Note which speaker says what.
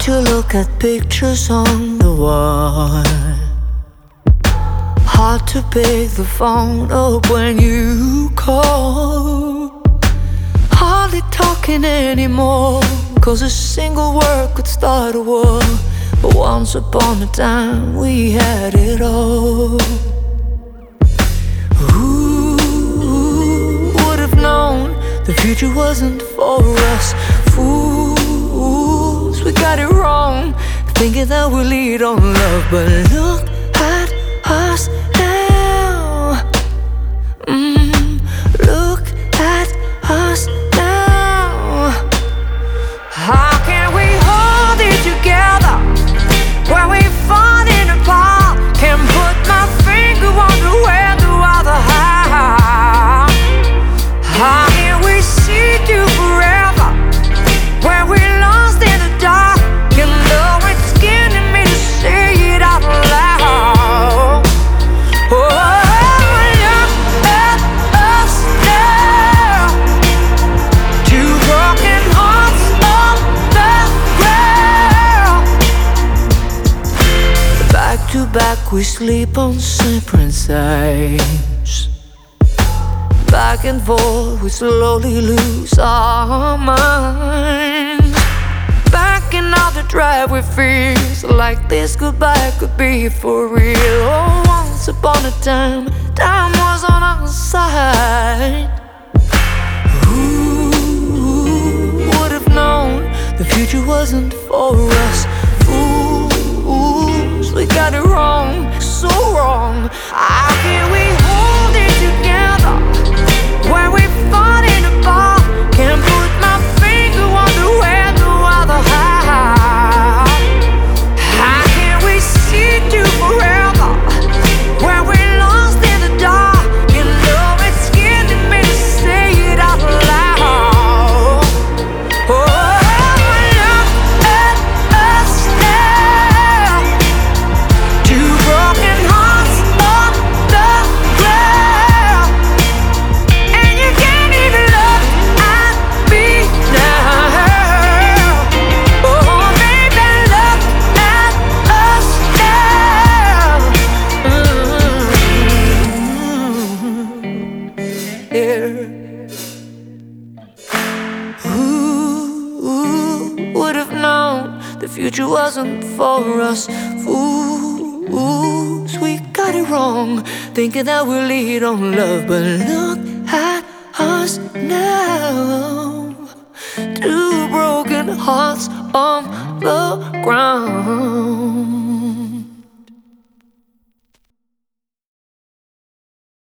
Speaker 1: to look at pictures on the wall. Hard to pick the phone up when you call. Hardly talking anymore, 'cause a single word could start a war. But once upon a time we had it all. Who would have known the future wasn't for us? Fools, we got it wrong, thinking that we'll lead on love. But look at us now. Look at us now. How can we hold it together when we're falling apart? Can't put my finger on the where the other half. How can we see through forever when we're lost in the dark? You know it's scaring me to say it out loud. Oh, look at us now. Two broken hearts on the ground. Back to back we sleep on separate sides. Back and forth we slowly lose our minds. Backing out the drive we feels like this goodbye could be for real. Oh, once upon a time, time was on our side. Who would have known the future wasn't for us? Fools, we got it wrong, so wrong. How can we hold it together when we're falling apart? Can't put my finger on the where the other half. How can we see through forever when we're lost in the dark? You know it's scaring me to say it out loud. Oh, look at us now. Two broken hearts on the ground. And you can't even look at me now. Oh, baby, look at us now. Yeah. Who would have known the future wasn't for us? Fools, we got it wrong, thinking that we'll lead on love. But look at us now. Two broken hearts on the ground.